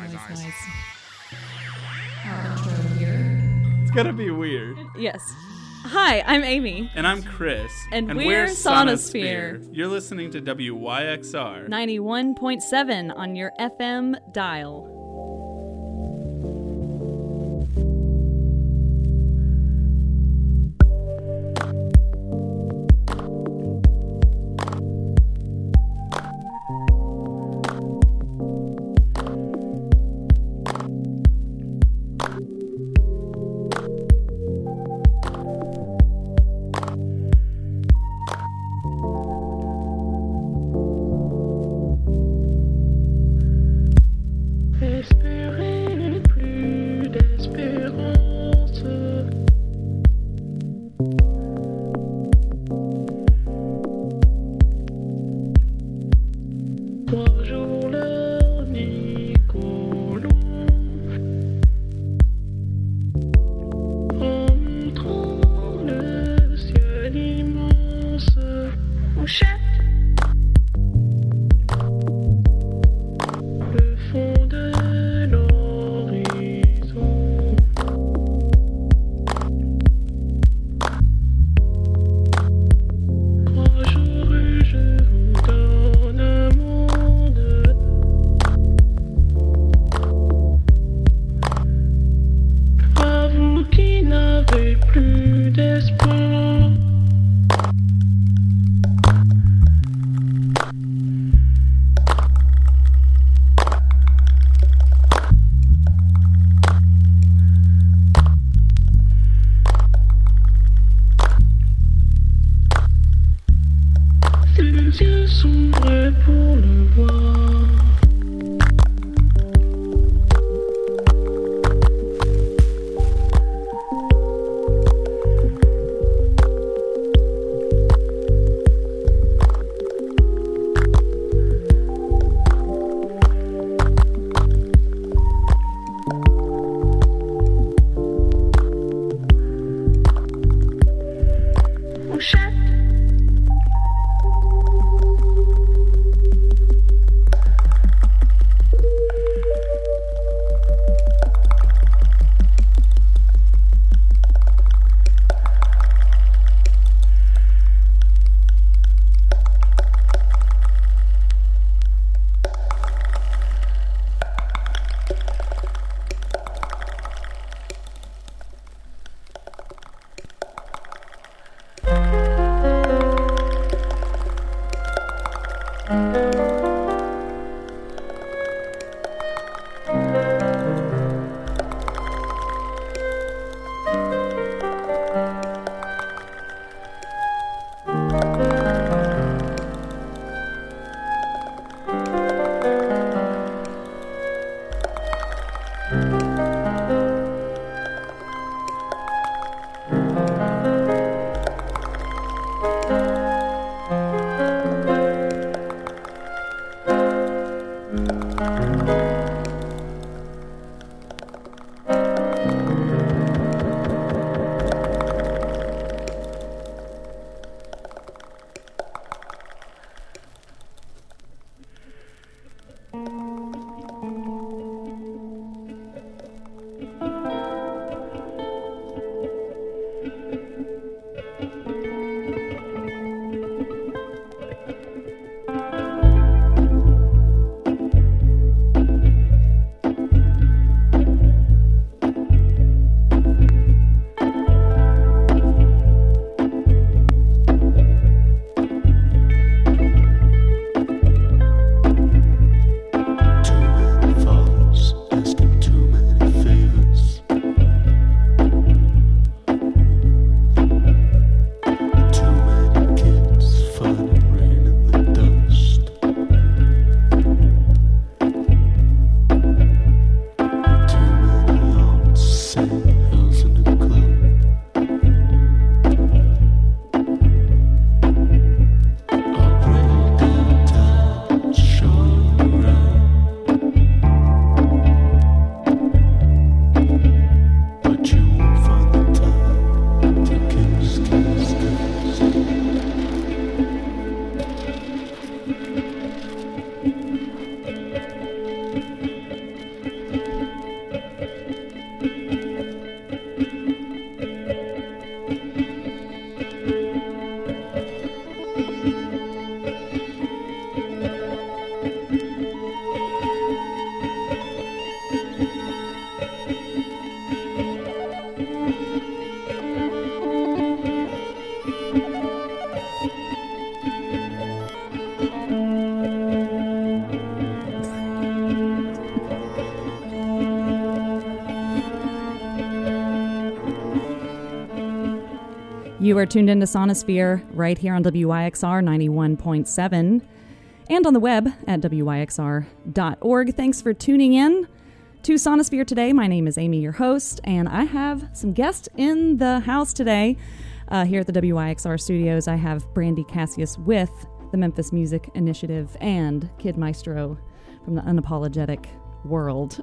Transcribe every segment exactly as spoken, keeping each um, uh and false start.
nice, nice. Our intro here. It's gonna be weird. Yes. Hi, I'm Amy. And I'm Chris. And we're Sonosphere. You're listening to W Y X R. ninety-one point seven on your F M dial. You are tuned into Sonosphere right here on W Y X R ninety-one point seven and on the web at W Y X R dot org. Thanks for tuning in to Sonosphere today. My name is Amy, your host, and I have some guests in the house today. Uh, here at the W Y X R studios, I have Brandy Cassius with the Memphis Music Initiative and Kid Maestro from the Unapologetic World.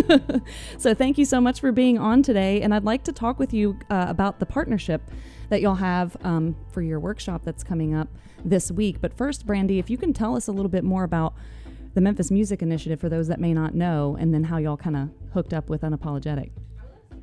So thank you so much for being on today, and I'd like to talk with you uh, about the partnership that you'll have um, for your workshop that's coming up this week. But first, Brandy, if you can tell us a little bit more about the Memphis Music Initiative for those that may not know, and then how y'all kind of hooked up with Unapologetic. Um,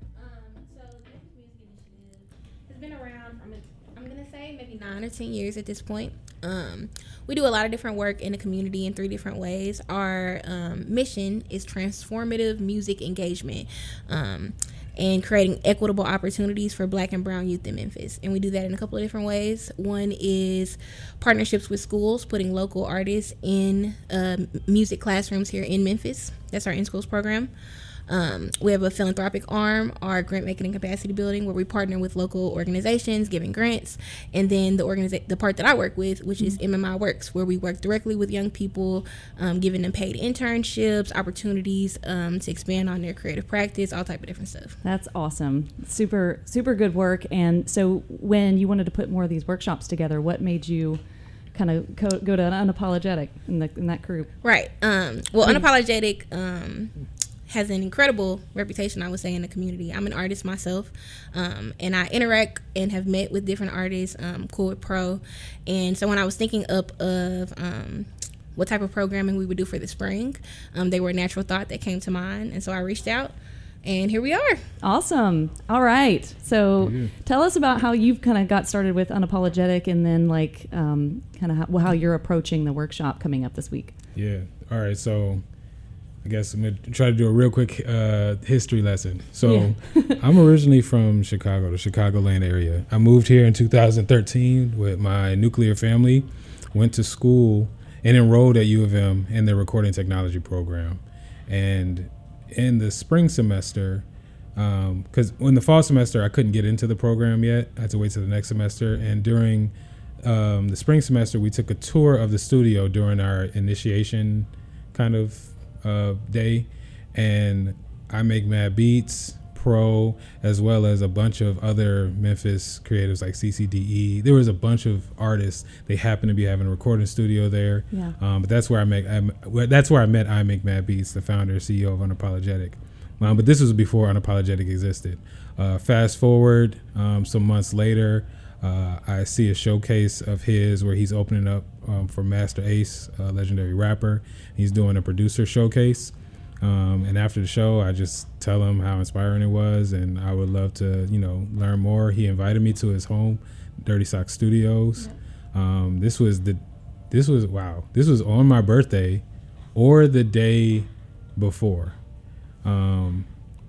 so the Memphis Music Initiative has been around, I'm, I'm going to say maybe nine or ten years at this point. Um, we do a lot of different work in the community in three different ways. Our um, mission is transformative music engagement um, and creating equitable opportunities for Black and brown youth in Memphis. And we do that in a couple of different ways. One is partnerships with schools, putting local artists in uh, music classrooms here in Memphis. That's our in-schools program. Um, we have a philanthropic arm, our grant making and capacity building, where we partner with local organizations, giving grants. And then the organiza- the part that I work with, which is M M I Works, where we work directly with young people, um, giving them paid internships, opportunities um, to expand on their creative practice, all type of different stuff. That's awesome. Super, super good work. And so when you wanted to put more of these workshops together, what made you kind of co- go to Unapologetic in, the, in that group? Right. Um, well, Unapologetic um, has an incredible reputation, I would say, in the community. I'm an artist myself, um, and I interact and have met with different artists, um, Cool with Pro. And so when I was thinking up of um, what type of programming we would do for the spring, um, they were a natural thought that came to mind. And so I reached out, and here we are. Awesome. All right. So Yeah. tell us about how you've kind of got started with Unapologetic, and then like um, kind of how, well, how you're approaching the workshop coming up this week. Yeah. All right. So I guess I'm going to try to do a real quick uh, history lesson. So I'm originally from Chicago, the Chicagoland area. I moved here in two thousand thirteen with my nuclear family, went to school, and enrolled at U of M in the recording technology program. And in the spring semester, because um, in the fall semester, I couldn't get into the program yet. I had to wait till the next semester. And during um, the spring semester, we took a tour of the studio during our initiation kind of uh, day. And I Make Mad Beats, Pro, as well as a bunch of other Memphis creatives like C C D E. There was a bunch of artists. They happened to be having a recording studio there. Yeah. Um, but that's where I make. I, that's where I met I Make Mad Beats, the founder, C E O of Unapologetic. Um, but this was before Unapologetic existed. Uh, fast forward um, some months later, uh, I see a showcase of his where he's opening up um, for Master Ace, a legendary rapper. He's doing a producer showcase. Um, and after the show, I just tell him how inspiring it was, and I would love to, you know, learn more. He invited me to his home, Dirty Sock Studios. Yeah. Um, this was the, this was wow. This was on my birthday, or the day before. Um,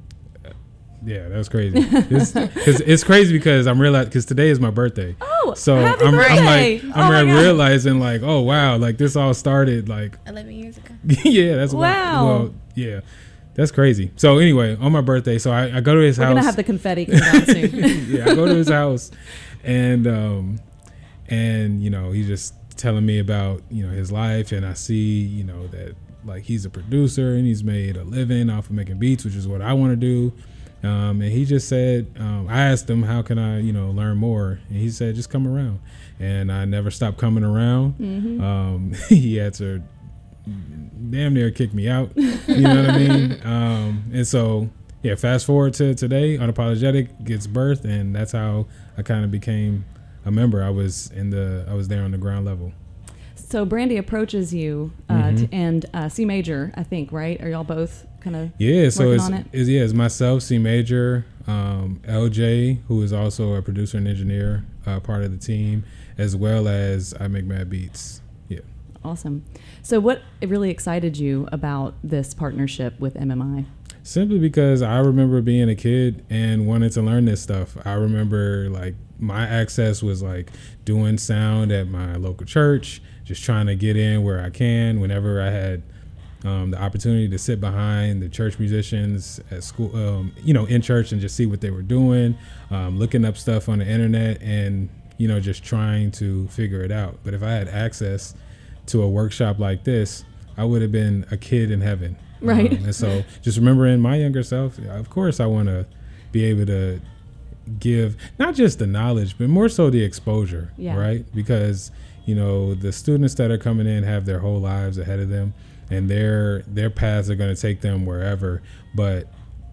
yeah, that was crazy. It's, it's crazy because I'm realizing because today is my birthday. Oh, so happy I'm, birthday. I'm like Oh I'm my like God. realizing like oh wow like this all started like eleven years ago. yeah, that's Wow. Well, yeah, that's crazy. So anyway, on my birthday, so I, I go to his We're house. gonna have the confetti come down soon. Yeah, I go to his house, and um, and you know he's just telling me about you know his life, and I see you know that like he's a producer and he's made a living off of making beats, which is what I want to do. Um, and he just said, um, I asked him, how can I, you know, learn more? And he said, just come around. And I never stopped coming around. Mm-hmm. Um, he had to damn near kick me out. You know what I mean? Um, and so, yeah, fast forward to today, Unapologetic gets birthed. And that's how I kind of became a member. I was in the, I was there on the ground level. So Brandy approaches you, uh, Mm-hmm. t- and uh, C Major, I think, right? Are y'all both kind of Yeah, so working it's, on it? it's yeah, it's myself, C Major, um, L J, who is also a producer and engineer, uh, part of the team, as well as I Make Mad Beats. Yeah. Awesome. So what really excited you about this partnership with M M I? Simply because I remember being a kid and wanted to learn this stuff. I remember like my access was like doing sound at my local church, just trying to get in where I can. Whenever I had Um, the opportunity to sit behind the church musicians at school, um, you know, in church and just see what they were doing, um, looking up stuff on the internet and, you know, just trying to figure it out. But if I had access to a workshop like this, I would have been a kid in heaven. Right. Um, and so just remembering my younger self, of course, I want to be able to give not just the knowledge, but more so the exposure, Yeah. right? Because, you know, the students that are coming in have their whole lives ahead of them. And their their paths are going to take them wherever. But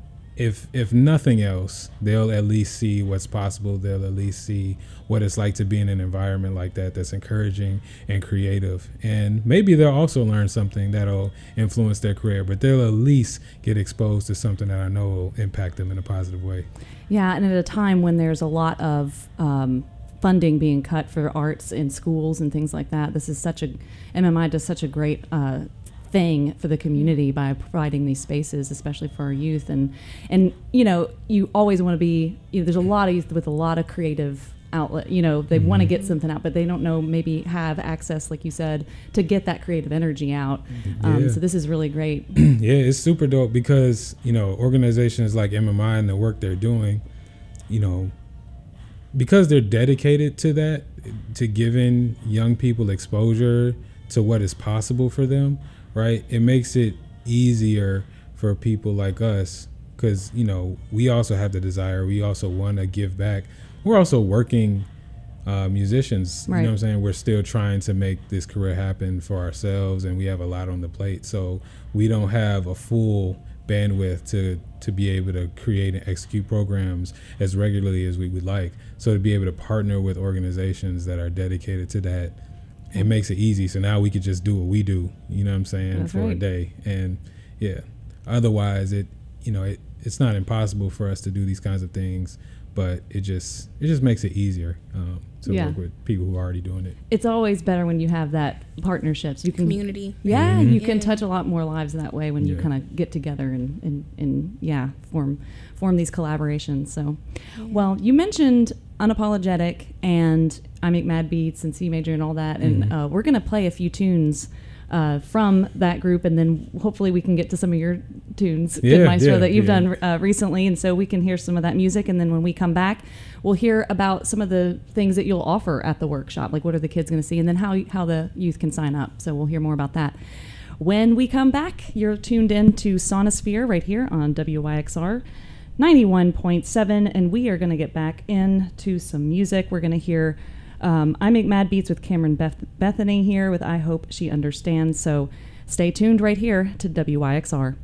if if nothing else, they'll at least see what's possible. They'll at least see what it's like to be in an environment like that that's encouraging and creative. And maybe they'll also learn something that'll influence their career. But they'll at least get exposed to something that I know will impact them in a positive way. Yeah, and at a time when there's a lot of um, funding being cut for arts in schools and things like that, this is such a M M I does such a great uh, thing for the community by providing these spaces, especially for our youth. And and you know, you always want to be, you know, there's a lot of youth with a lot of creative outlet, you know, they mm-hmm. want to get something out, but they don't know, maybe have access, like you said, to get that creative energy out. Um, yeah. so this is really great. Yeah, it's super dope because, you know, organizations like M M I and the work they're doing, you know, because they're dedicated to that, to giving young people exposure to what is possible for them, right? It makes it easier for people like us because, you know, we also have the desire. We also want to give back. We're also working uh, musicians. Right. You know what I'm saying? We're still trying to make this career happen for ourselves, and we have a lot on the plate. So we don't have a full bandwidth to to be able to create and execute programs as regularly as we would like. So to be able to partner with organizations that are dedicated to that, it makes it easy. So now we could just do what we do, you know what I'm saying, That's for right. a day. And yeah, otherwise it, you know, it, it's not impossible for us to do these kinds of things, but it just, it just makes it easier um, to Yeah. work with people who are already doing it. It's always better when you have that partnerships. You can Community. Yeah, Mhm. you can Yeah. touch a lot more lives that way when you Yeah. kind of get together and, and, and yeah, form form these collaborations. So, well, you mentioned Unapologetic and I Make Mad Beats and C Major and all that, and Mhm. uh, we're going to play a few tunes uh, from that group, and then hopefully we can get to some of your tunes, Kid Yeah, Maestro, yeah, that you've yeah. done uh, recently, and so we can hear some of that music, and then when we come back, we'll hear about some of the things that you'll offer at the workshop, like what are the kids going to see, and then how how the youth can sign up. So we'll hear more about that. When we come back, you're tuned in to Sonosphere right here on W Y X R ninety-one point seven, and we are going to get back into some music. We're going to hear um, I Make Mad Beats with Cameron Beth- Bethany here with I Hope She Understands. So stay tuned right here to W Y X R.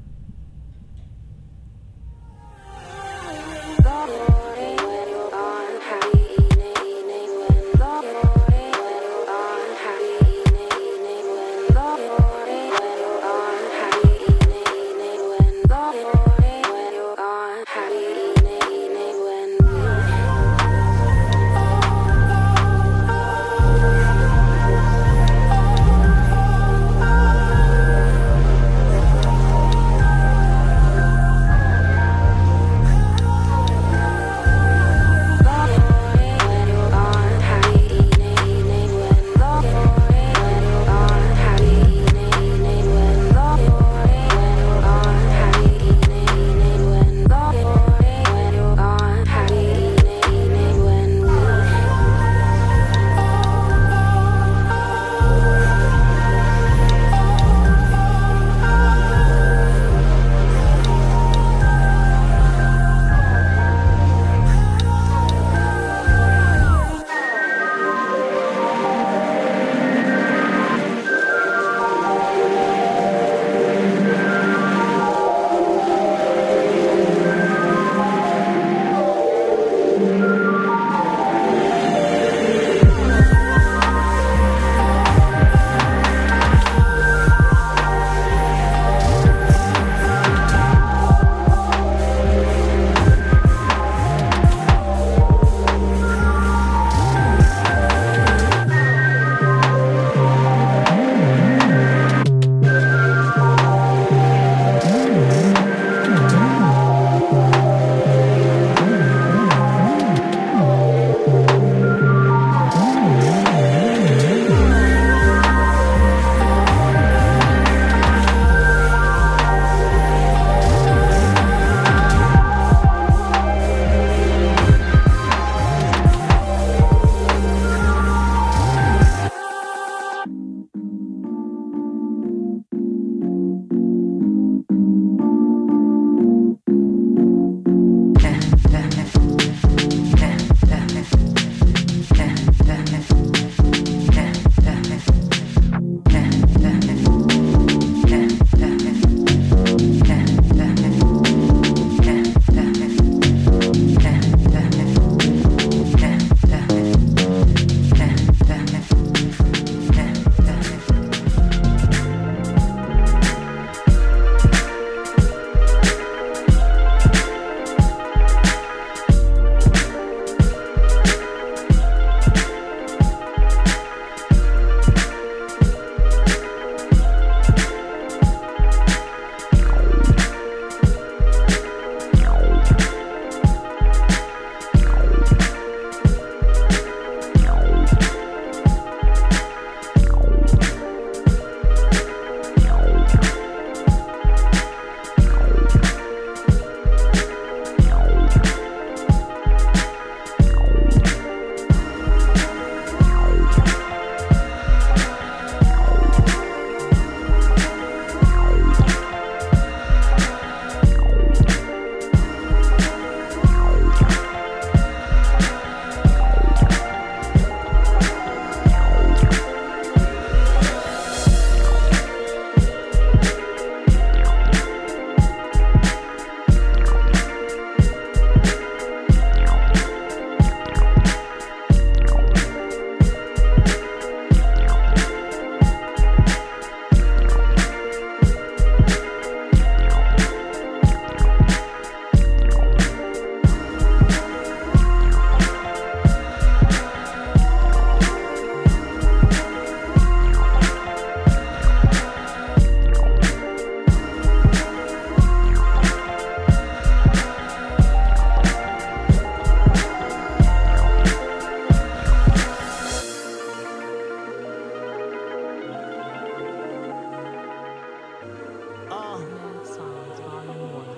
Happy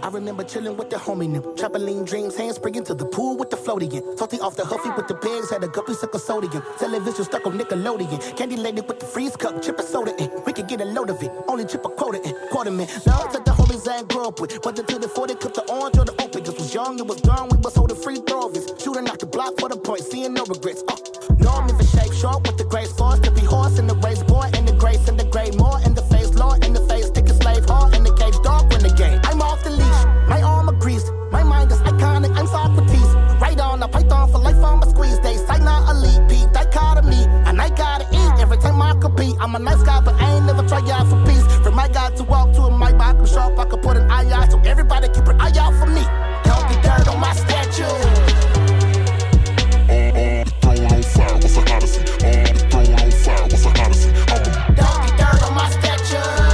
I remember chilling with the homie them. Trampoline dreams, hands springing to the pool with the floaty in. Salty off the huffy with the pigs, had a guppy suck of sodium. Television stuck on Nickelodeon. Candy lady with the freeze cup, chip a soda in. We could get a load of it, only chip a quota in. Quarter man, love to the homies I ain't grew up with. Went until the forty, clip the orange or the open. Just was young, it was gone, we was holding free throw of it. Shooting out the block for the point, seeing no regrets. Uh, no, me for shape short with the grace force. To be horse in the race, boy, and the grace and the gray. More in the face, Lord in the face, stick a slave hard in the cage, dog in the game. I'm off the leash, my armor greased, my mind is iconic, I'm Socrates. Right on a python for life on my squeeze day. Sight not elite, Pete, dichotomy, and I gotta eat every time I compete. I'm a nice guy, but I ain't never try out for peace. From my God to walk to a mic, I can sharp, I can put an eye out, so everybody keep an eye out for me. Don't get dirt on my statue. On fire, what's the hottest? On fire, what's the hottest? Don't get dirt on my statue.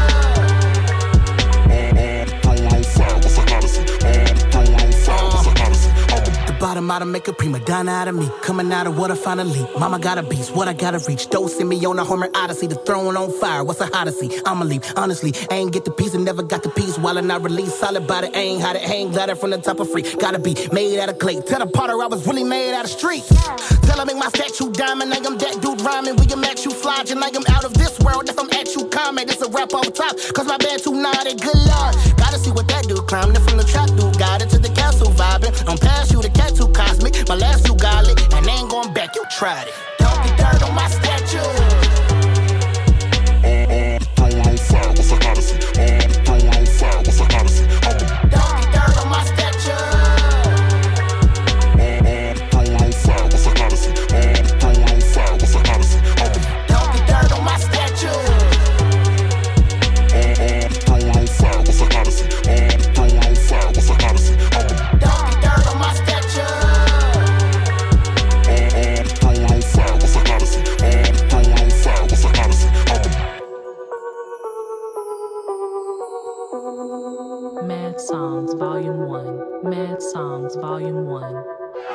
On fire, what's the hottest? On fire, what's the hottest? The bottom out to make a prima donna out of me. Coming out of water finally. Mama got a beast, what I gotta reach. Don't send me on a Homer Odyssey. The throne on fire, what's a hottest? I'ma leave. Honestly, I ain't get the piece and never got the piece. While I not release solid body, I ain't had it hang glider from the top of free. Gotta be made out of clay. Tell the potter I was really made out of street. Tell I make my statue diamond. I am that dude rhyming. We am at you flogging. I am out of this world. If I'm at you comment, it's a rap off top. Cause my band too naughty, good lord. Gotta see what that dude climbing from the trap dude. Got it to the castle vibing. I'm past you, the cat too cosmic. My last few got lit, and they ain't going back. You tried it. Don't get dirt on my statue. On fire, what's the hottest? On fire, what's the hottest? Don't get dirt on my statue. On fire, what's the hottest? On fire, what's the hottest? Don't get dirt on my statue. On fire, what's the hottest? On fire, what's the hottest? Don't get dirt on my statue. On fire, what's the hottest? On fire, what's the hottest? Mad Songs Volume one. Mad Songs Volume one.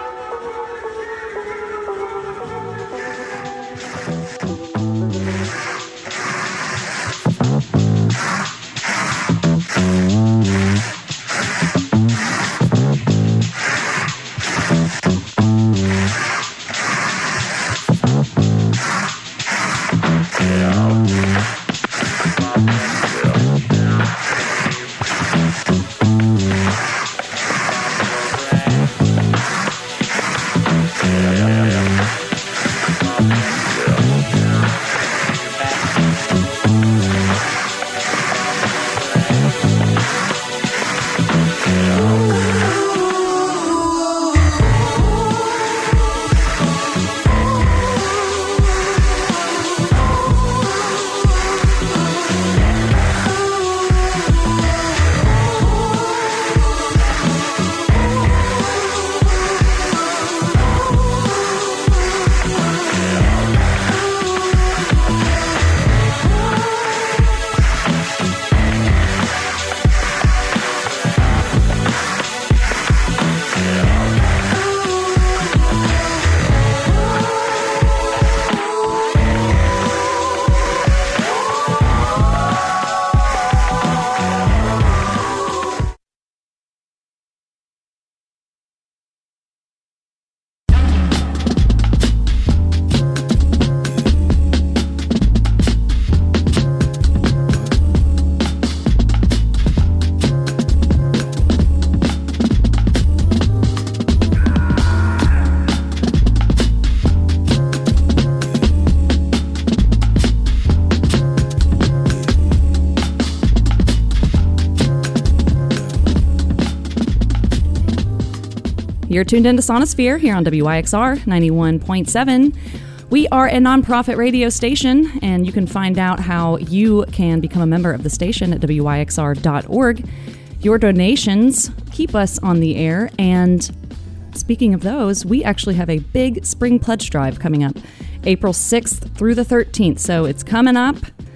You're tuned into Sonosphere here on W Y X R ninety-one point seven. We are a nonprofit radio station, and you can find out how you can become a member of the station at W Y X R dot org. Your donations keep us on the air, and speaking of those, we actually have a big spring pledge drive coming up April sixth through the thirteenth, so it's coming up,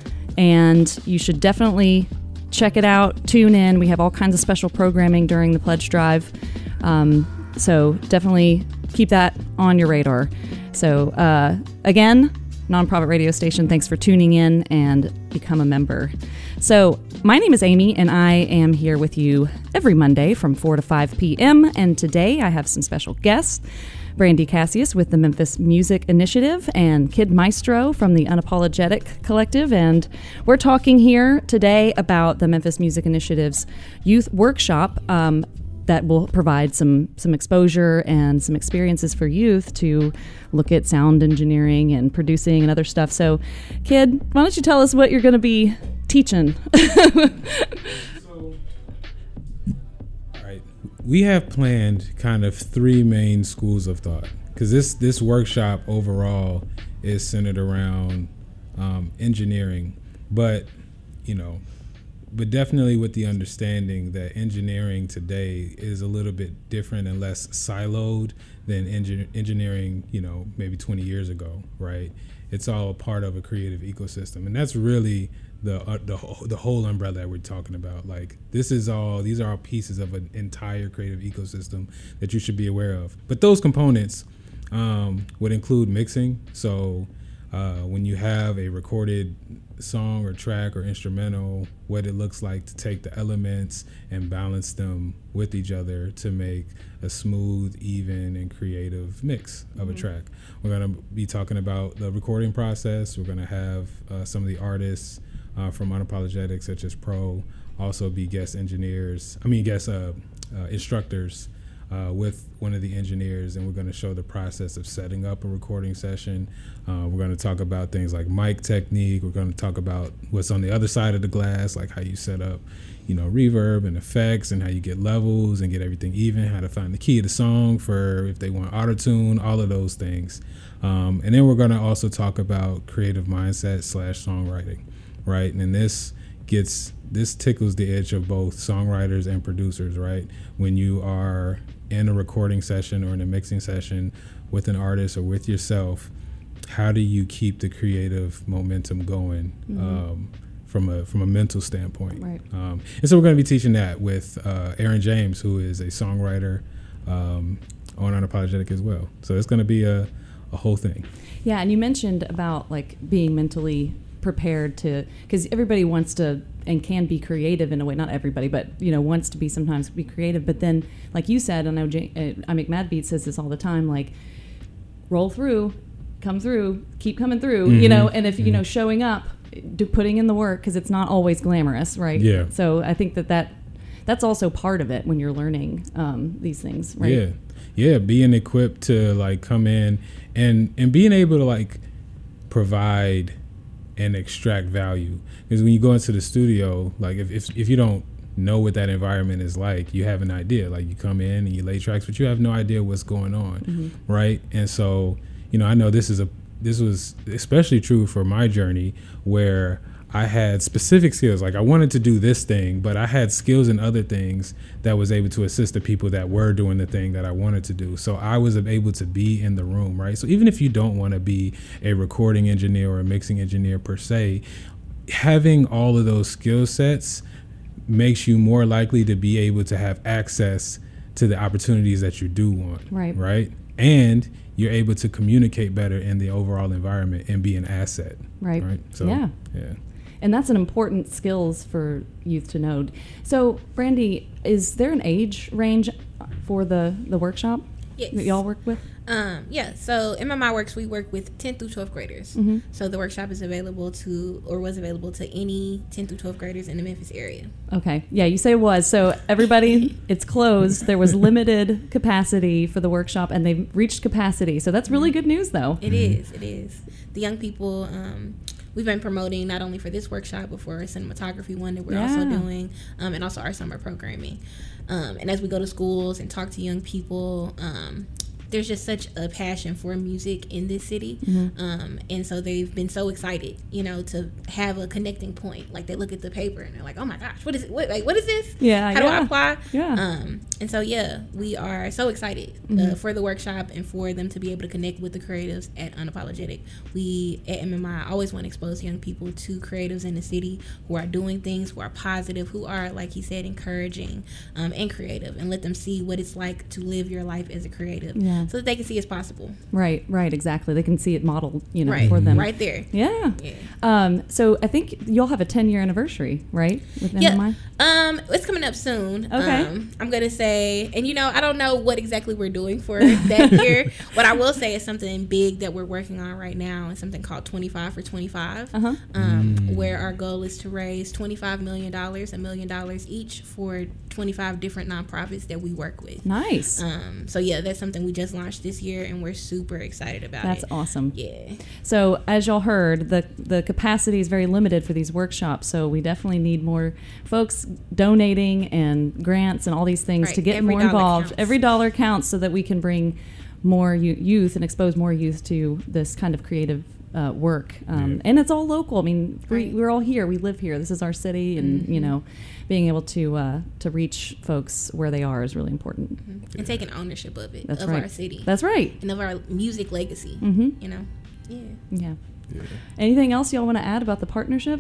and you should definitely check it out, tune in. We have all kinds of special programming during the pledge drive, um, so definitely keep that on your radar. So uh, again, nonprofit radio station, thanks for tuning in, and become a member. So my name is Amy, and I am here with you every Monday from four to five p.m. And today I have some special guests. Brandy Cassius with the Memphis Music Initiative and Kid Maestro from the Unapologetic Collective. And we're talking here today about the Memphis Music Initiative's youth workshop um, that will provide some some exposure and some experiences for youth to look at sound engineering and producing and other stuff. So, Kid, why don't you tell us what you're going to be teaching? We have planned kind of three main schools of thought, because this this workshop overall is centered around um, engineering, but you know, but definitely with the understanding that engineering today is a little bit different and less siloed than engi- engineering, you know, maybe twenty years ago, right? It's all a part of a creative ecosystem, and that's really the uh, the the whole umbrella that we're talking about. Like, this is all these are all pieces of an entire creative ecosystem that you should be aware of. But those components um, would include mixing. So uh, when you have a recorded song or track or instrumental, what it looks like to take the elements and balance them with each other to make a smooth, even, and creative mix of mm-hmm. a track. We're going to be talking about the recording process. We're going to have uh, some of the artists Uh, from Unapologetic, such as Pro, also be guest engineers, I mean guest uh, uh, instructors uh, with one of the engineers, and we're going to show the process of setting up a recording session. Uh, we're going to talk about things like mic technique. We're going to talk about what's on the other side of the glass, like how you set up, you know, reverb and effects, and how you get levels and get everything even, how to find the key of the song for if they want auto-tune, all of those things. Um, and then we're going to also talk about creative mindset slash songwriting. Right, and this gets this tickles the edge of both songwriters and producers. Right, when you are in a recording session or in a mixing session with an artist or with yourself, how do you keep the creative momentum going mm-hmm. um, from a from a mental standpoint? Right. Um, and so we're going to be teaching that with uh, Aaron James, who is a songwriter um, on Unapologetic as well. So it's going to be a a whole thing. Yeah, and you mentioned about like being mentally prepared to, because everybody wants to and can be creative in a way, not everybody, but you know, wants to be sometimes be creative, but then like you said, I know J- uh, I Make Mad Beat says this all the time, like roll through, come through, keep coming through, mm-hmm. you know, and if mm-hmm. you know, showing up, do, putting in the work, because it's not always glamorous, right? Yeah. So I think that, that that's also part of it when you're learning um, these things, right? Yeah, yeah, being equipped to like come in and and being able to like provide and extract value, because when you go into the studio, like if, if if you don't know what that environment is like, you have an idea, like you come in and you lay tracks, but you have no idea what's going on, mm-hmm. right? And so, you know, I know this is a this was especially true for my journey, where I had specific skills. Like I wanted to do this thing, but I had skills in other things that was able to assist the people that were doing the thing that I wanted to do. So I was able to be in the room, right? So even if you don't want to be a recording engineer or a mixing engineer per se, having all of those skill sets makes you more likely to be able to have access to the opportunities that you do want, right? Right? And you're able to communicate better in the overall environment and be an asset, right? Right? So, yeah. Yeah. And that's an important skills for youth to know. So, Brandy, is there an age range for the, the workshop yes. that y'all work with? Um, yeah, so M M I Works, we work with tenth through twelfth graders. Mm-hmm. So the workshop is available to, or was available to any tenth through twelfth graders in the Memphis area. Okay. Yeah, you say it was. So everybody, it's closed. There was limited capacity for the workshop, and they've reached capacity. So that's really good news, though. It is. It is. The young people, um, we've been promoting not only for this workshop, but for a cinematography one that we're yeah. also doing, um, and also our summer programming. Um, and as we go to schools and talk to young people, um, there's just such a passion for music in this city. Mm-hmm. Um, and so they've been so excited, you know, to have a connecting point. Like they look at the paper and they're like, oh my gosh, what is it? What, like, what is this? Yeah. How yeah. do I apply? Yeah. Um, and so yeah, we are so excited uh, Mm-hmm. for the workshop and for them to be able to connect with the creatives at Unapologetic. We at M M I always want to expose young people to creatives in the city who are doing things, who are positive, who are, like he said, encouraging um, and creative, and let them see what it's like to live your life as a creative, Yeah. so that they can see it's possible. Right, right, exactly. They can see it modeled, you know, Right, for them. right there. Yeah. Yeah. Um, so I think you'll have a ten year anniversary, right? With Yeah, M M I? um, it's coming up soon. Okay. Um, I'm gonna say, and you know, I don't know what exactly we're doing for that year. What I will say is something big that we're working on right now, is something called twenty-five for twenty-five, Uh-huh. um, where our goal is to raise twenty-five million dollars, a million dollars each, for twenty-five different nonprofits that we work with. Nice. Um, so yeah, that's something we just launched this year, and we're super excited about That's it. awesome. Yeah. So as y'all heard, the the capacity is very limited for these workshops. So we definitely need more folks donating and grants and all these things Right. to get Every more dollar involved. counts. Every dollar counts, so that we can bring more you- youth and expose more youth to this kind of creative uh, work. Um, Yeah. And it's all local. I mean, we, Right. we're all here. We live here. This is our city, and Mm-hmm. you know, being able to uh, to reach folks where they are is really important. And taking ownership of it, That's of right. our city, That's right. and of our music legacy. Mm-hmm. You know. Yeah. Yeah. Yeah. Anything else y'all want to add about the partnership?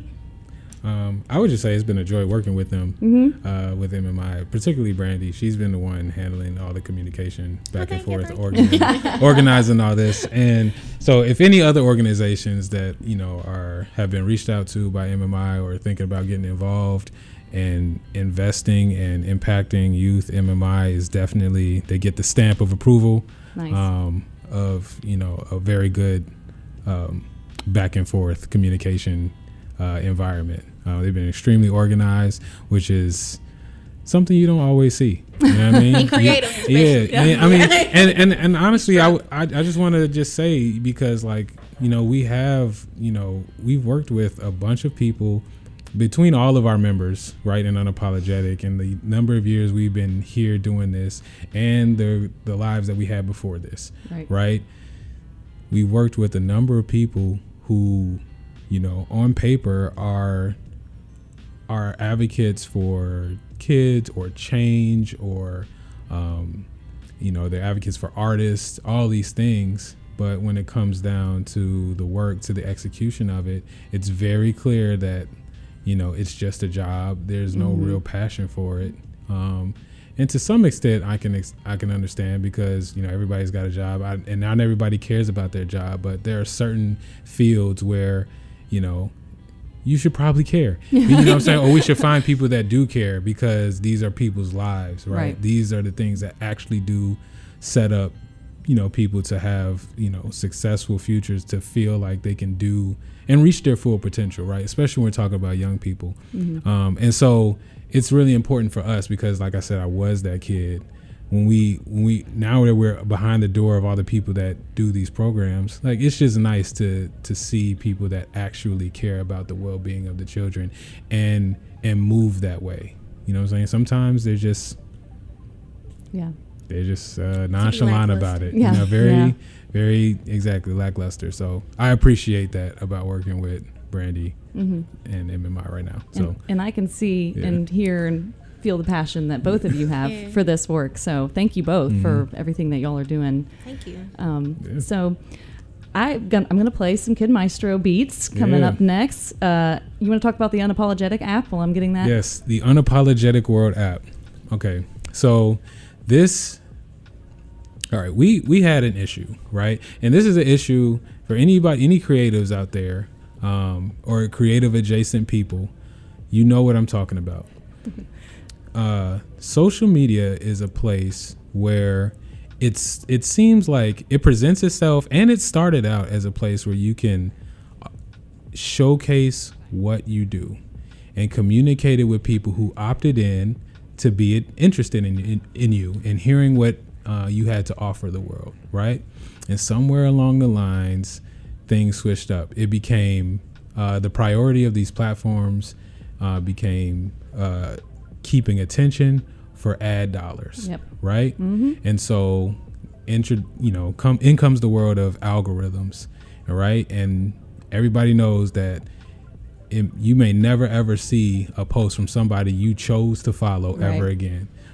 Um, I would just say it's been a joy working with them, Mm-hmm. uh, with M M I, particularly Brandy. She's been the one handling all the communication back and thank you, forth, thank you. organizing, organizing all this. And so, if any other organizations that you know are have been reached out to by M M I or thinking about getting involved and investing and impacting youth, M M I is definitely, they get the stamp of approval. Nice. Um, of you know a very good um, back and forth communication uh, environment. Uh, they've been extremely organized, which is something you don't always see. You know what I mean? And creative, Yeah, especially. yeah. And, I mean, and and, and honestly, I, w- I I just want to just say, because like you know we have you know we've worked with a bunch of people between all of our members, right, in Unapologetic, and the number of years we've been here doing this, and the the lives that we had before this, Right. right? We worked with a number of people who, you know, on paper are are advocates for kids or change, or um, you know, they're advocates for artists, all these things. But when it comes down to the work, to the execution of it, it's very clear that, you know, it's just a job. There's no Mhm. real passion for it. Um, and to some extent, I can ex- I can understand, because, you know, everybody's got a job, I, and not everybody cares about their job. But there are certain fields where, you know, you should probably care. You know what I'm saying? Or we should find people that do care, because these are people's lives, right? Right. These are the things that actually do set up, you know, people to have, you know, successful futures, to feel like they can do and reach their full potential, right? Especially when we're talking about young people. Mm-hmm. Um, and so it's really important for us, because like I said, I was that kid. When we, when we, now that we're behind the door of all the people that do these programs, like, it's just nice to, to see people that actually care about the well-being of the children and, and move that way. You know what I'm saying? Sometimes they're just, Yeah. they're just uh, nonchalant about it. Yeah, You know, very, yeah. very exactly lackluster. So I appreciate that about working with Brandy Mm-hmm. and M M I right now. So And, and I can see Yeah. and hear and feel the passion that both of you have Yeah. for this work. So thank you both for Mhm. everything that y'all are doing. Thank you. Um, Yeah. So I, gon- I'm going to play some Kid Maestro beats coming Yeah. up next. Uh, you want to talk about the Unapologetic app while I'm getting that? yes, the Unapologetic World app. Okay, so this. All right, we we had an issue, right? And this is an issue for anybody, any creatives out there, um, or creative adjacent people. You know what I'm talking about. Uh, social media is a place where it's it seems like it presents itself, and it started out as a place where you can showcase what you do and communicate it with people who opted in to be interested in in, in you and hearing what uh, you had to offer the world, right? And somewhere along the lines, things switched up. It became uh, the priority of these platforms uh, became uh, keeping attention for ad dollars, Yep. right? Mm-hmm. And so, intro, you know, come in comes the world of algorithms, all right? And everybody knows that it, you may never ever see a post from somebody you chose to follow Right. ever again,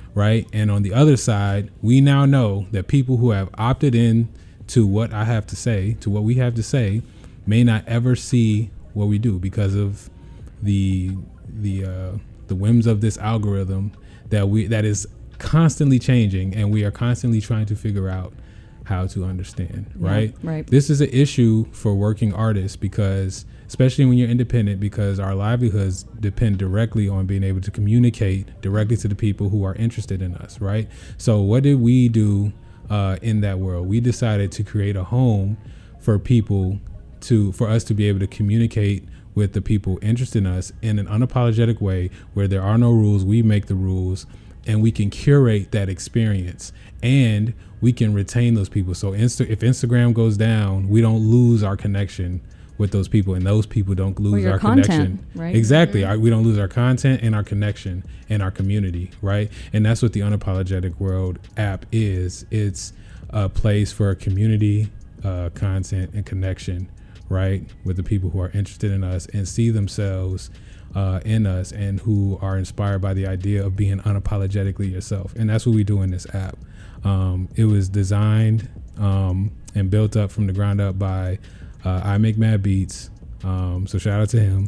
right? And on the other side, we now know that people who have opted in to what I have to say, to what we have to say, may not ever see what we do because of the the uh, the whims of this algorithm that we that is constantly changing, and we are constantly trying to figure out how to understand, right? Yeah, right. This is an issue for working artists because, especially when you're independent, because our livelihoods depend directly on being able to communicate directly to the people who are interested in us, right? So what did we do uh, in that world? We decided to create a home for people to, for us to be able to communicate with the people interested in us in an unapologetic way where there are no rules. We make the rules, and we can curate that experience, and we can retain those people. So Insta- if Instagram goes down, we don't lose our connection with those people, and those people don't lose your our content, connection. right? Exactly. Mm-hmm. Our, we don't lose our content and our connection and our community, right? And that's what the Unapologetic World app is. It's a place for community, uh, content, and connection, right, with the people who are interested in us and see themselves uh, in us, and who are inspired by the idea of being unapologetically yourself. And that's what we do in this app. Um, it was designed um, and built up from the ground up by uh, I Make Mad Beats. Um, so shout out to him.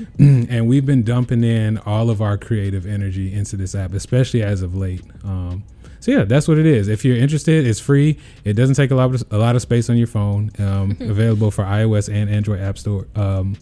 And we've been dumping in all of our creative energy into this app, especially as of late. Um, so yeah, that's what it is. If you're interested, it's free. It doesn't take a lot of, a lot of space on your phone. Um, available for iOS and Android App Store, um,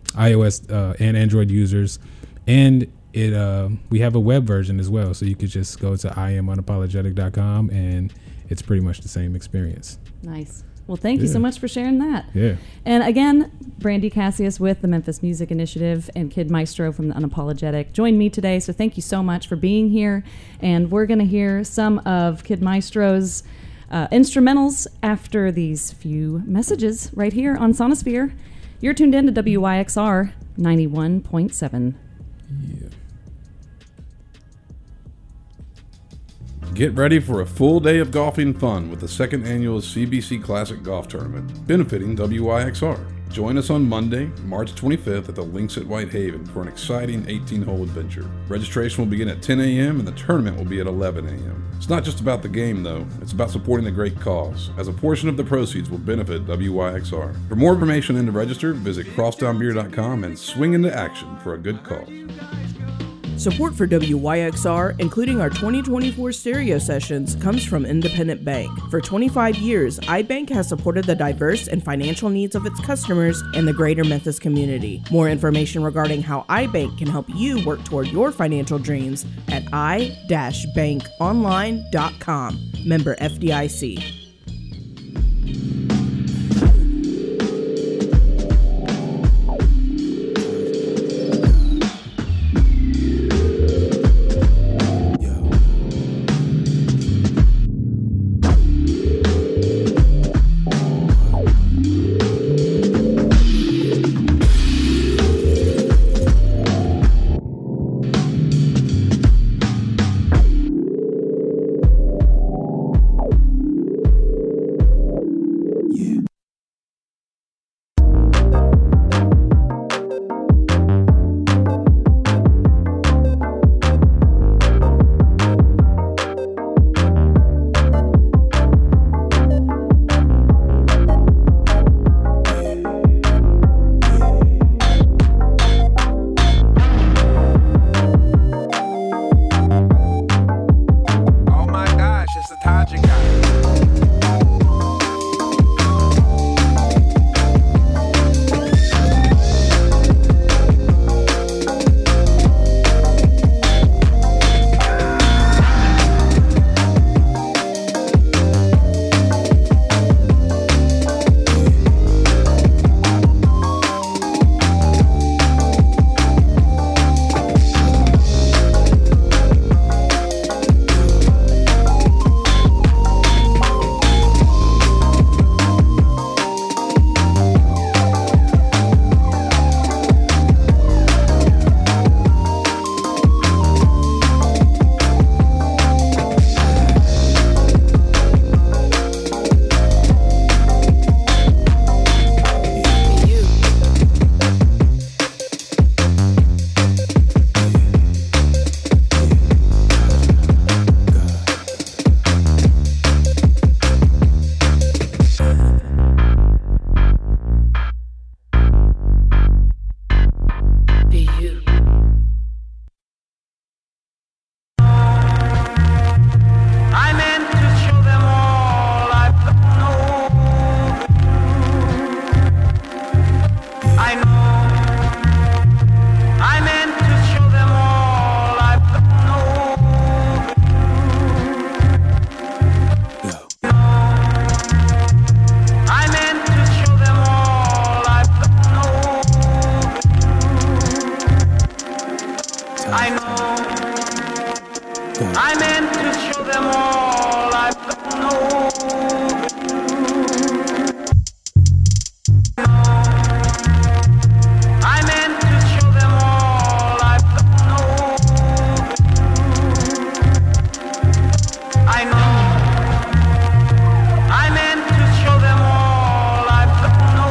iOS uh, and Android users. And it uh, we have a web version as well. So you could just go to I am unapologetic dot com, and it's pretty much the same experience. Nice. Well, thank you Yeah. so much for sharing that. Yeah. And again, Brandy Cassius with the Memphis Music Initiative and Kid Maestro from the Unapologetic joined me today. So thank you so much for being here. And we're going to hear some of Kid Maestro's uh, instrumentals after these few messages right here on Sonosphere. You're tuned in to W Y X R ninety-one point seven. Yeah. Get ready for a full day of golfing fun with the second annual C B C Classic Golf Tournament, benefiting W Y X R. Join us on Monday, March twenty-fifth at the Links at Whitehaven for an exciting eighteen-hole adventure. Registration will begin at ten a.m. and the tournament will be at eleven a.m. It's not just about the game, though. It's about supporting a great cause, as a portion of the proceeds will benefit W Y X R. For more information and to register, visit crosstown beer dot com and swing into action for a good cause. Support for W Y X R, including our twenty twenty-four stereo sessions, comes from Independent Bank. For twenty-five years, iBank has supported the diverse and financial needs of its customers and the greater Memphis community. More information regarding how iBank can help you work toward your financial dreams at i dash bank online dot com. Member F D I C. I meant to show them all I've got no. I meant to show them all I've got no. I know. I meant to show them all I've got no.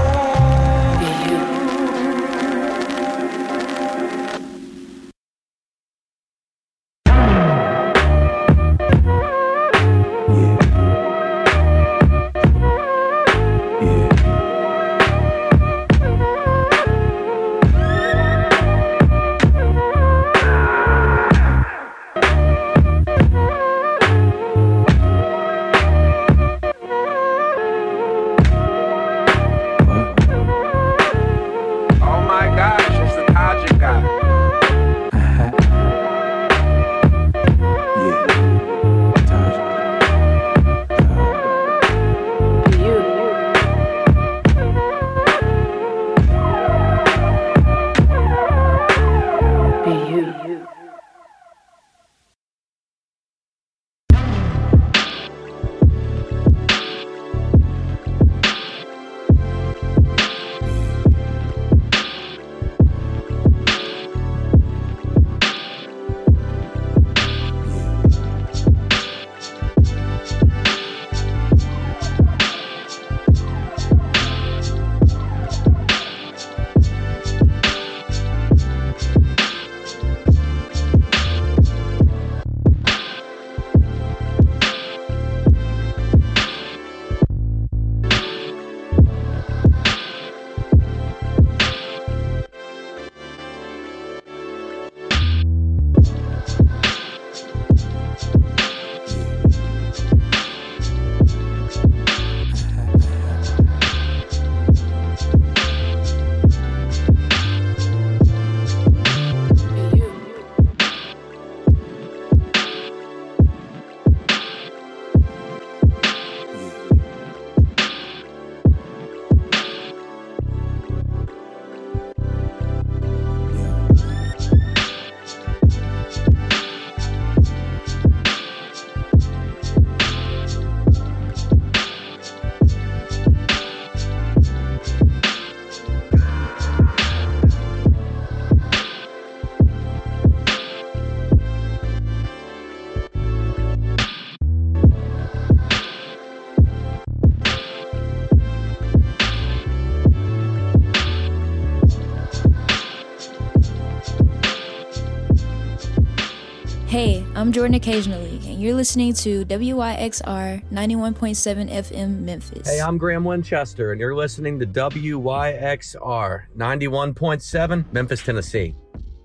Oh my gosh, it's the Tajik guy. Hey, I'm Jordan Occasionally, and you're listening to W Y X R ninety-one point seven F M Memphis. Hey, I'm Graham Winchester, and you're listening to W Y X R ninety-one point seven Memphis, Tennessee.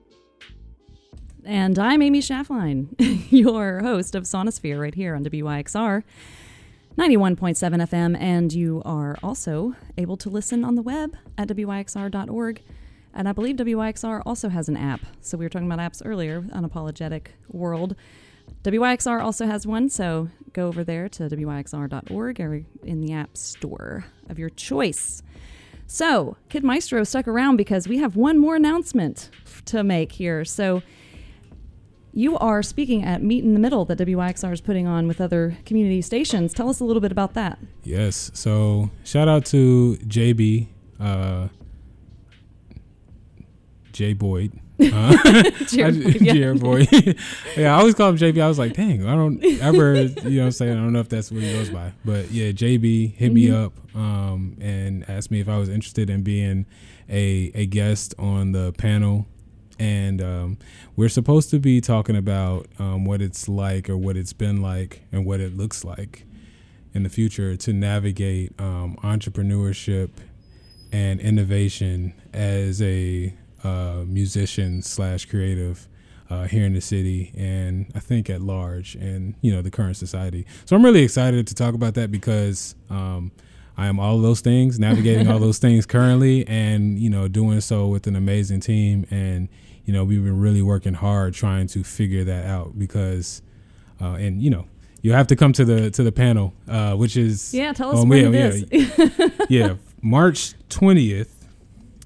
And I'm Amy Schaffline, your host of Sonosphere right here on W Y X R ninety-one point seven F M, and you are also able to listen on the web at W Y X R dot org. And I believe W Y X R also has an app. So we were talking about apps earlier, Unapologetic World. W Y X R also has one, so go over there to W Y X R dot org or in the app store of your choice. So, Kid Maestro stuck around because we have one more announcement to make here. So, you are speaking at Meet in the Middle that W Y X R is putting on with other community stations. Tell us a little bit about that. Yes. So, shout out to J B, uh, J Boyd. Uh, Jared Boyd, yeah. Jared Boyd. Yeah, I always call him J B. I was like, dang, I don't ever, you know what I'm saying? I don't know if that's what he goes by. But yeah, J B hit mm-hmm. me up um, and asked me if I was interested in being a, a guest on the panel. And um, we're supposed to be talking about um, what it's like or what it's been like and what it looks like in the future to navigate um, entrepreneurship and innovation as a uh, musician slash creative uh, here in the city and I think at large and, you know, the current society. So I'm really excited to talk about that because um, I am all of those things, navigating all those things currently and, you know, doing so with an amazing team. And, you know, we've been really working hard trying to figure that out because, uh, and, you know, you have to come to the to the panel, uh, which is. Yeah, tell us um, when yeah, it is. Yeah, yeah, March twentieth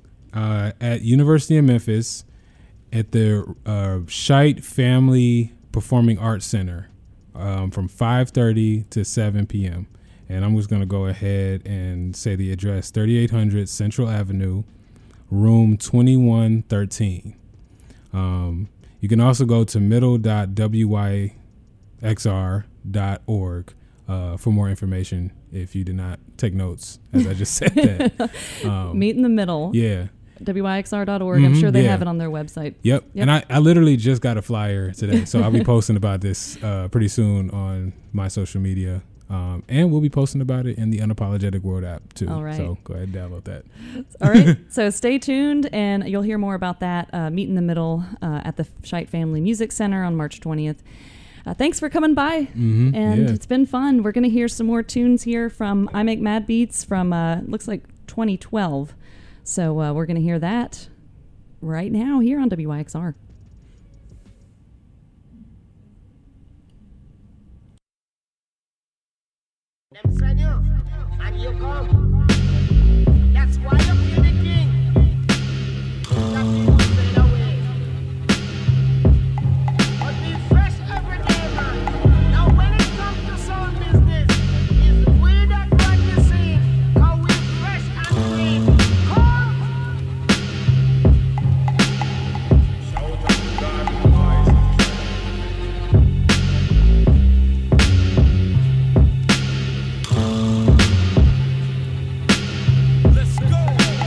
uh, at University of Memphis at the uh, Scheit Family Performing Arts Center um, from five thirty to seven p.m. And I'm just going to go ahead and say the address, thirty-eight hundred Central Avenue, room twenty-one thirteen. Um, you can also go to middle dot w y x r dot org uh, for more information if you did not take notes, as I just said that. Um, Meet in the middle. Yeah. W Y X R dot org. Mm-hmm, I'm sure they yeah. have it on their website. Yep. Yep. And I, I literally just got a flyer today, so I'll be posting about this uh, pretty soon on my social media. Um, and we'll be posting about it in the Unapologetic World app, too. All right. So go ahead and download that. All right. So stay tuned, and you'll hear more about that. Uh, Meet in the Middle uh, at the Shite Family Music Center on March twentieth. Uh, thanks for coming by, mm-hmm, and yeah. it's been fun. We're going to hear some more tunes here from I Make Mad Beats from, uh, looks like twenty twelve. So uh, we're going to hear that right now here on W Y X R. Them send you, and you come. That's why you feel the king. That people fade away. But be fresh every day, man. Now when it comes to sound business, it's we that run the scene. Cause we fresh and clean. Come! Shout out to God, boys. Let's go.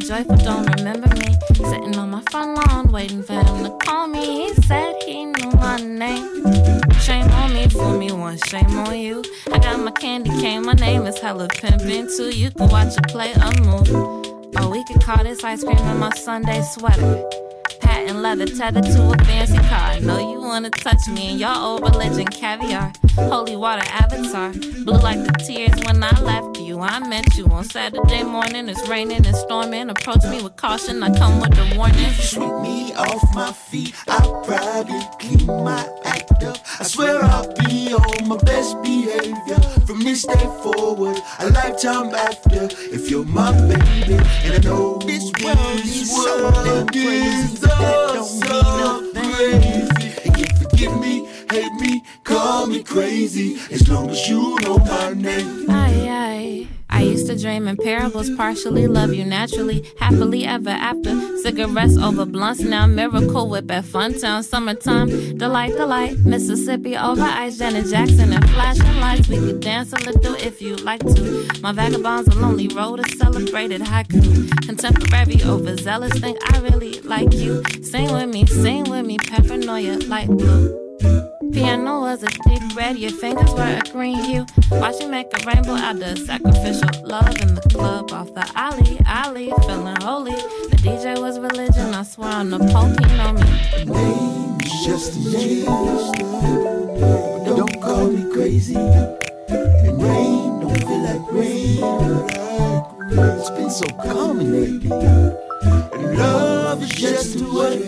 Joyful don't remember me. Sitting on my front lawn, waiting for him to call me. He said he knew my name. Shame on me, fool me once, shame on you. I got my candy cane, my name is hella pimpin' too. You can watch it play a move. Or we could call this ice cream in my Sunday sweater. Patent leather tethered to a fancy car. I know you wanna touch me in your old religion, caviar. Holy water avatar, blue like the tears when I left you. I met you on Saturday morning, it's raining and storming. Approach me with caution, I come with a warning. Sweep me off my feet, I'll probably clean my act up. I swear I'll be on my best behavior from this day forward, a lifetime after. If you're my baby, and I know this world is so damn crazy, that don't mean nothing. Crazy. And you forgive me, hate me, call me crazy, as long as you know my name. Aye, aye. I used to dream in parables, partially love you naturally, happily ever after. Cigarettes over blunts, now Miracle Whip at Funtown. Summertime, delight, delight. Mississippi over ice, Janet Jackson and flashing lights. We could dance a little if you like to. My vagabonds a lonely road, a celebrated haiku. Contemporary, overzealous, think I really like you. Sing with me, sing with me, paranoia like blue. Piano was a deep red, your fingers were a green hue. Watch you make a rainbow out of sacrificial love in the club off the alley, alley, feeling holy. The D J was religion, I swear on the Pope, he know me. Name is just a name, don't call me crazy. And rain don't feel like rain, it's been so common lately. And love is just a word,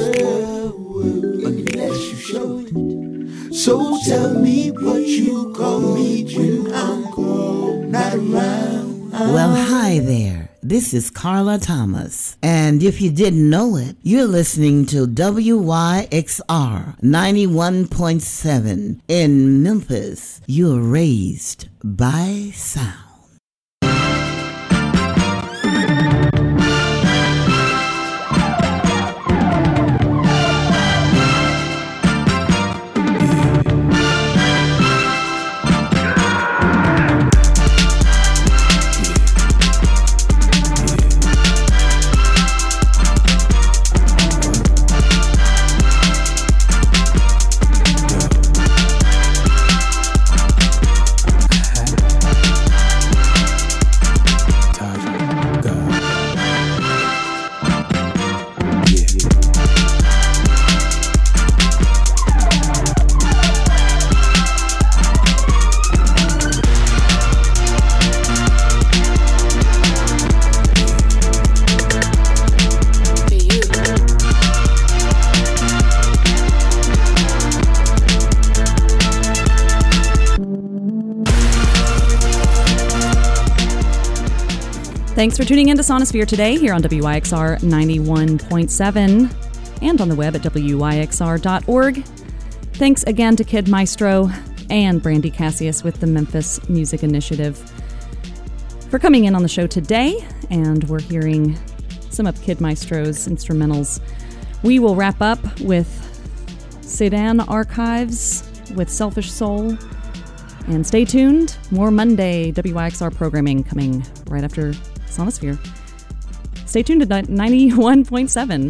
unless you show it. So tell me what you call me when I'm not around. Well, hi there. This is Carla Thomas. And if you didn't know it, you're listening to W Y X R ninety-one point seven in Memphis. You're raised by sound. Thanks for tuning in to Sonosphere today here on W Y X R ninety-one point seven and on the web at W Y X R dot org. Thanks again to Kid Maestro and Brandy Cassius with the Memphis Music Initiative for coming in on the show today, and we're hearing some of Kid Maestro's instrumentals. We will wrap up with Sedan Archives with Selfish Soul, and stay tuned. More Monday W Y X R programming coming right after Sonosphere. Stay tuned to ninety-one point seven.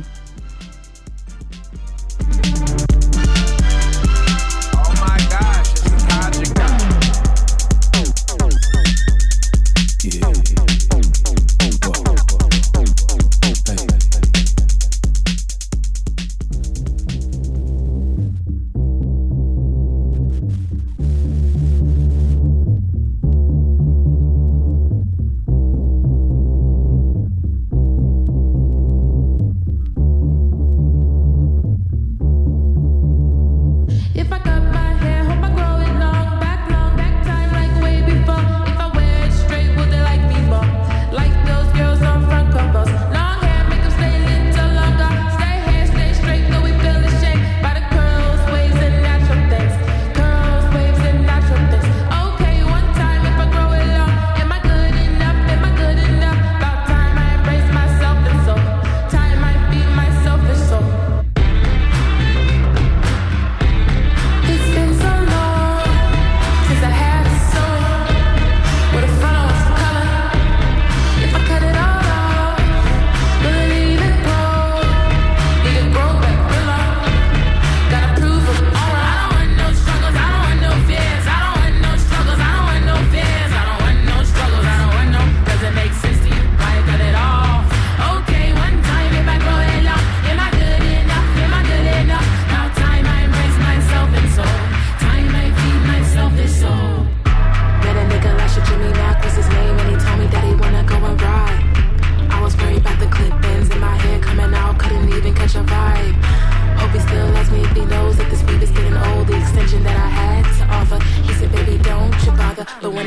your vibe. Hope he still loves me if he knows that this weed is getting old. The extension that I had to offer, he said, baby, don't you bother. But when